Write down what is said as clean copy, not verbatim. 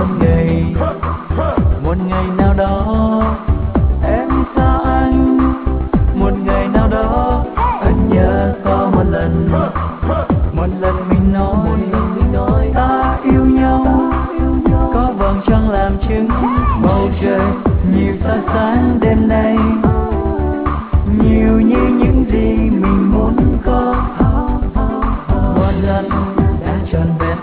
một ngày nào đó em xa anh, một ngày nào đó anh nhớ có một lần mình nói ta yêu nhau, có vầng trăng làm chứng, bầu trời nhiều sao sáng đêm nay, nhiều như những gì mình muốn có. Một lần đã trọn vẹn